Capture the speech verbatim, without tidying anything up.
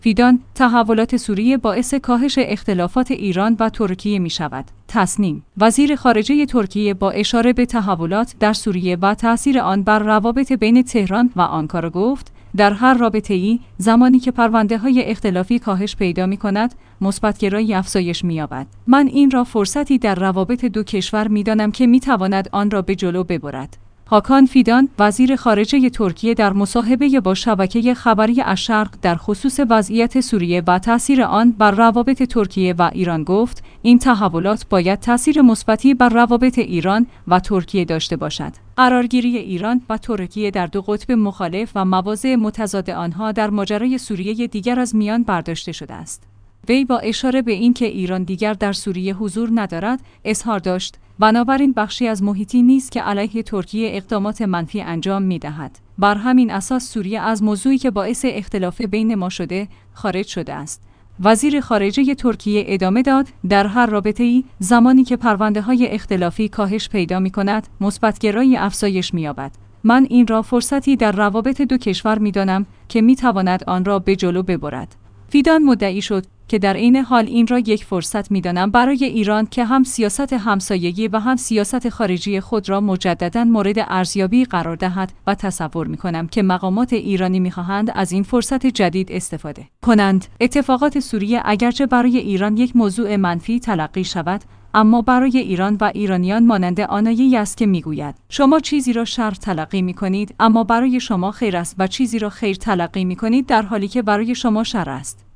فیدان: تحولات سوریه باعث کاهش اختلافات ایران و ترکیه می شود. تصنیم: وزیر خارجه ترکیه با اشاره به تحولات در سوریه و تأثیر آن بر روابط بین تهران و آنکارا گفت: در هر رابطه‌ای زمانی که پرونده‌های اختلافی کاهش پیدا می‌کند، مثبت‌گرایی افزایش می‌یابد. من این را فرصتی در روابط دو کشور می‌دانم که می‌تواند آن را به جلو ببرد. هاکان فیدان: وزیر خارجه ترکیه در مصاحبه با شبکه خبری الشرق در خصوص وضعیت سوریه و تأثیر آن بر روابط ترکیه و ایران گفت: این تحولات باید تأثیر مثبتی بر روابط ایران و ترکیه داشته باشد. قرارگیری ایران و ترکیه در دو قطب مخالف و مواضع متضاد آنها در ماجرای سوریه دیگر از میان برداشته شده است. وی با اشاره به اینکه ایران دیگر در سوریه حضور ندارد، اظهار داشت: بنابراین بخشی از محیطی نیست که علیه ترکیه اقدامات منفی انجام می‌دهد. بر همین اساس سوریه از موضوعی که باعث اختلاف بین ما شده خارج شده است. وزیر خارجه ترکیه ادامه داد: در هر رابطه‌ای زمانی که پرونده‌های اختلافی کاهش پیدا می‌کند، مثبت‌گرایی افزایش می‌یابد. من این را فرصتی در روابط دو کشور می‌دانم که می‌تواند آن را به جلو ببرد. فیدان مدعی شد که در عین حال این را یک فرصت می‌دانم برای ایران که هم سیاست همسایگی و هم سیاست خارجی خود را مجدداً مورد ارزیابی قرار دهد و تصور می‌کنم که مقامات ایرانی می‌خواهند از این فرصت جدید استفاده کنند. اتفاقات سوریه اگرچه برای ایران یک موضوع منفی تلقی شود، اما برای ایران و ایرانیان مانند آنایی است که میگوید: شما چیزی را شر تلقی می‌کنید اما برای شما خیر است و چیزی را خیر تلقی می‌کنید در حالی که برای شما شر است.